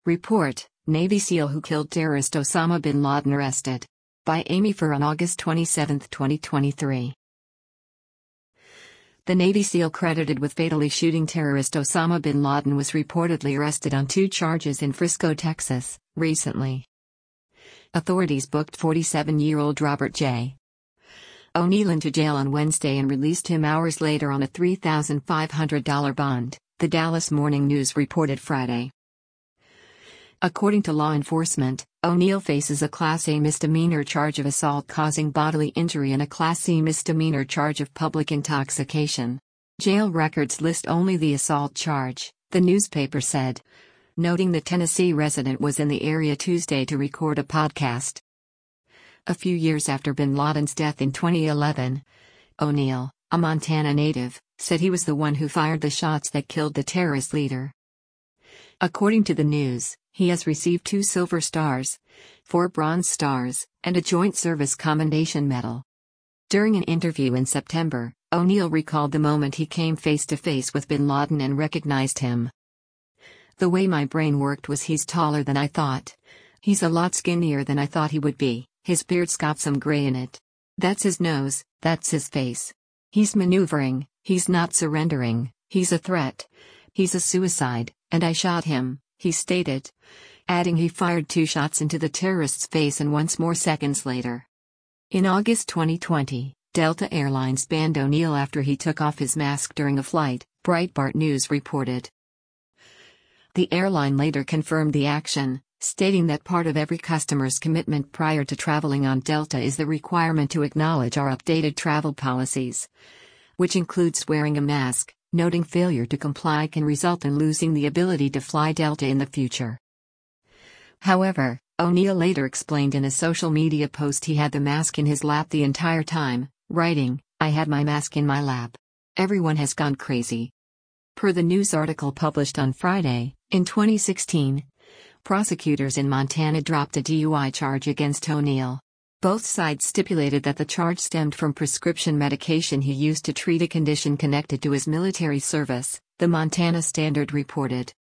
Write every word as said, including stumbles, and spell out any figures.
Report: Navy SEAL who killed terrorist Osama bin Laden arrested. By Amy Fur on August twenty-seventh, twenty twenty-three. The Navy SEAL credited with fatally shooting terrorist Osama bin Laden was reportedly arrested on two charges in Frisco, Texas, recently. Authorities booked forty-seven-year-old Robert J. O'Neill into jail on Wednesday and released him hours later on a three thousand five hundred dollars bond, the Dallas Morning News reported Friday. According to law enforcement, O'Neill faces a Class A misdemeanor charge of assault causing bodily injury and a Class C misdemeanor charge of public intoxication. Jail records list only the assault charge, the newspaper said, noting the Tennessee resident was in the area Tuesday to record a podcast. A few years after bin Laden's death in twenty eleven, O'Neill, a Montana native, said he was the one who fired the shots that killed the terrorist leader. According to the news, he has received two Silver Stars, four Bronze Stars, and a Joint Service Commendation Medal. During an interview in September, O'Neill recalled the moment he came face to face with bin Laden and recognized him. "The way my brain worked was he's taller than I thought. He's a lot skinnier than I thought he would be, his beard's got some gray in it. That's his nose, that's his face. He's maneuvering, he's not surrendering, he's a threat. He's a suicide, and I shot him," he stated, adding he fired two shots into the terrorist's face and once more seconds later. In August twenty twenty, Delta Airlines banned O'Neill after he took off his mask during a flight, Breitbart News reported. The airline later confirmed the action, stating that part of every customer's commitment prior to traveling on Delta is the requirement to acknowledge our updated travel policies, which includes wearing a mask, noting failure to comply can result in losing the ability to fly Delta in the future. However, O'Neill later explained in a social media post he had the mask in his lap the entire time, writing, "I had my mask in my lap. Everyone has gone crazy." Per the news article published on Friday, in twenty sixteen, prosecutors in Montana dropped a D U I charge against O'Neill. Both sides stipulated that the charge stemmed from prescription medication he used to treat a condition connected to his military service, the Montana Standard reported.